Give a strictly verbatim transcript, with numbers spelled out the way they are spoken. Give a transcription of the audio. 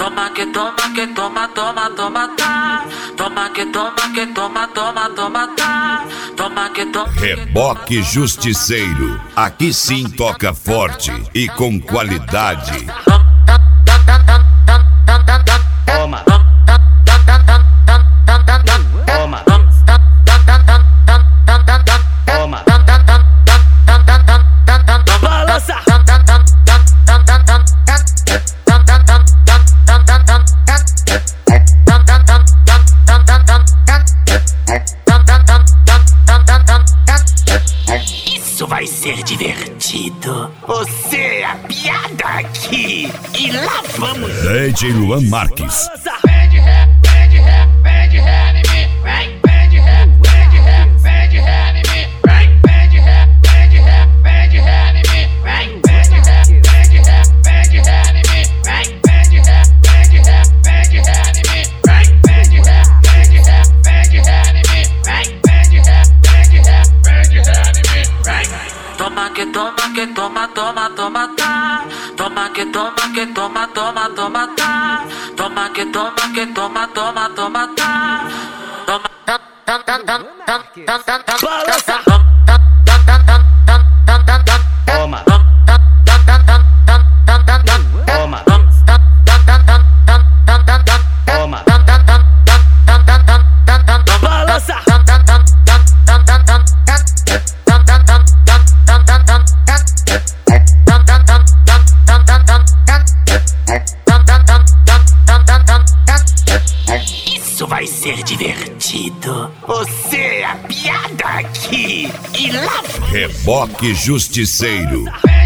Toma que toma que toma, toma, toma, tá. Toma que toma que toma, toma, toma, tá. Toma que toma. Reboque Justiceiro. Aqui sim toca forte e com qualidade. Toma. Toma. Toma. Balança. Isso vai ser divertido. Você é a piada aqui. E lá vamos. D J Luan Marques. Vem de ré, vem de ré, vem de ré em mim. Vem, vem de ré, vem de ré, vem de ré em mim. Vem, vem de ré, vem de ré, vem de ré em mim. Vem, vem de ré, vem de ré, vem de ré em mim. Vem, vem de ré, vem de ré, vem de ré em mim. Vem, vem de ré, vem de ré, vem de ré em mim. Vem, vem de ré, vem de ré, vem de ré em mim. Vem. Toma que toma que toma, toma, toma, tá. Toma que toma que toma, toma, toma, tá. Toma que toma que toma, toma, toma, tá. Toma. Balança. Toma. Toma. Toma. Balança. Isso vai ser divertido. Você é a piada aqui. E lá Reboque Justiceiro. vem.